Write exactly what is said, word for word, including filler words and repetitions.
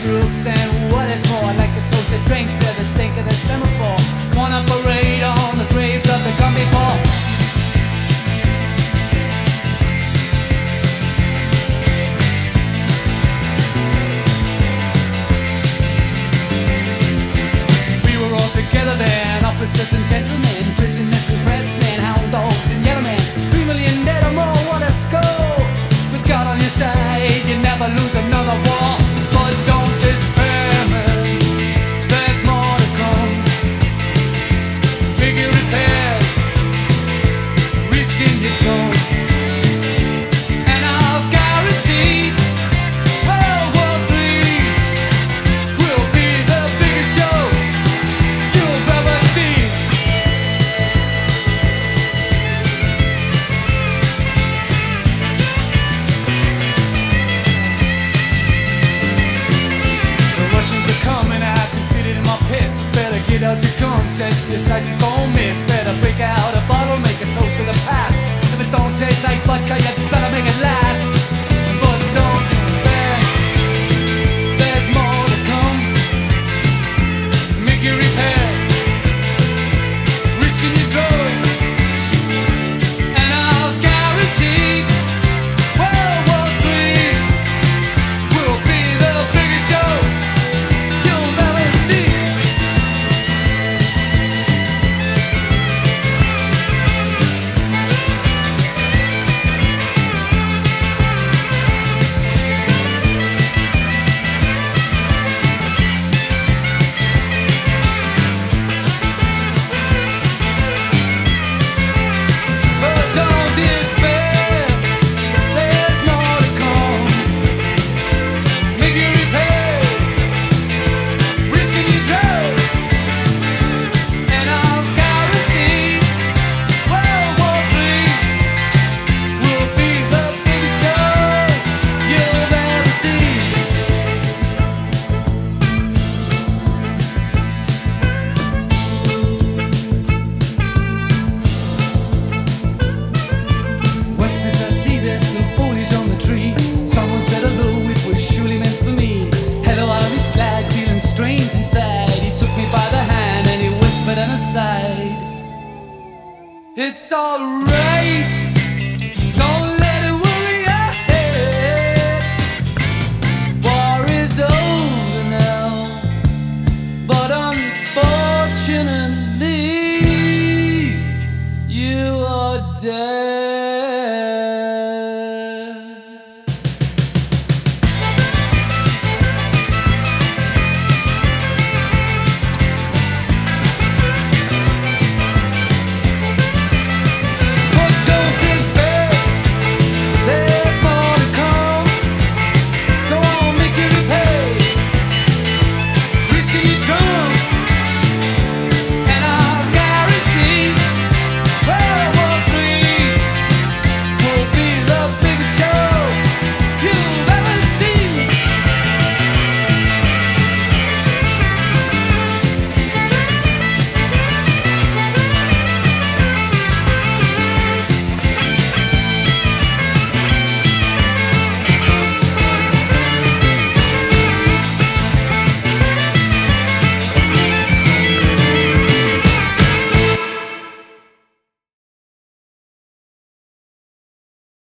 troops, and what is more, I'd like to toast a drink to the stink of the semaphore. Wanna parade on the graves of the gone before. We were all together then, officers and gentlemen, prisoners and pressmen, hound dogs and yellow men. Three million dead or more, what a score! With God on your side, you never lose another war. But don't despair, man, there's more to come. Bigger repairs, risking your throne. And I'll guarantee World War Three will be the biggest show you've ever seen. Coming out, defeated in my piss. Better get out your gun, set your sights, you don't miss. Better break out a bottle, make a toast to the past. If it don't taste like vodka, you better make it last. But don't despair, there's more to come. Make your repair, risking your drug. And I'll guarantee World War Three will be the biggest show you'll ever see. But don't despair, there's more to come. Make your repair, risking your drug. And I'll guarantee World War Three will be the biggest show you'll ever see. What since I see there's no foliage on the tree? Someone said hello, it was surely meant for me. Hello, I replied, feeling strange inside. He took me by the hand and he whispered an aside. It's alright,